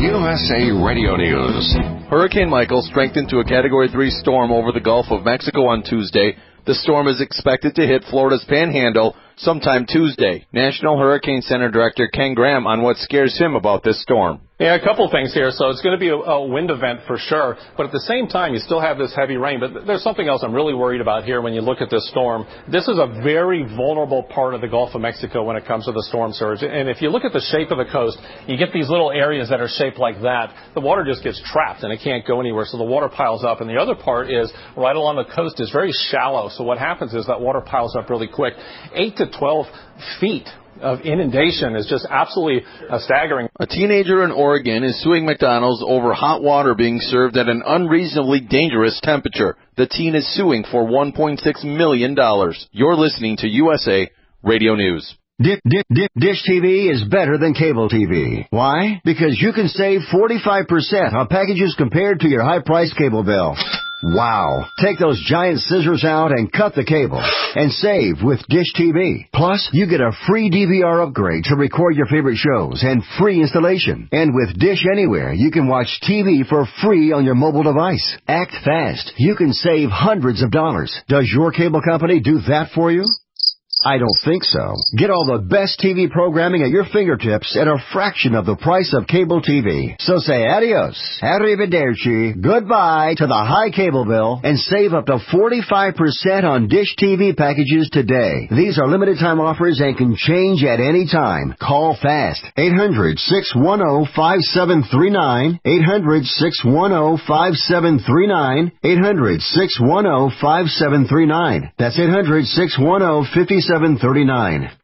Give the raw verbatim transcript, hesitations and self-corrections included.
U S A Radio News. Hurricane Michael strengthened to a Category three storm over the Gulf of Mexico on Tuesday. The storm is expected to hit Florida's Panhandle sometime Tuesday. National Hurricane Center Director Ken Graham on what scares him about this storm. Yeah, a couple things here. So it's going to be a, a wind event for sure, but at the same time, you still have this heavy rain. But there's something else I'm really worried about here when you look at this storm. This is a very vulnerable part of the Gulf of Mexico when it comes to the storm surge. And if you look at the shape of the coast, you get these little areas that are shaped like that. The water just gets trapped and it can't go anywhere. So the water piles up. And the other part is right along the coast is very shallow. So what happens is that water piles up really quick. eight to twelve feet of inundation is just absolutely uh, staggering. A teenager in Oregon is suing McDonald's over hot water being served at an unreasonably dangerous temperature. The teen is suing for one point six million dollars. You're listening to U S A Radio News. Dish, dish, dish T V is better than cable T V. Why? Because you can save forty-five percent on packages compared to your high-priced cable bill. Wow. Take those giant scissors out and cut the cable and save with Dish T V. Plus, you get a free D V R upgrade to record your favorite shows and free installation. And with Dish Anywhere, you can watch T V for free on your mobile device. Act fast. You can save hundreds of dollars. Does your cable company do that for you? I don't think so. Get all the best T V programming at your fingertips at a fraction of the price of cable T V. So say adios, arrivederci, goodbye to the high cable bill and save up to forty-five percent on Dish T V packages today. These are limited time offers and can change at any time. Call fast. eight hundred, six one zero, five seven three nine. eight hundred, six one zero, five seven three nine. eight hundred, six one zero, five seven three nine. That's eight hundred, six one zero, five seven three nine.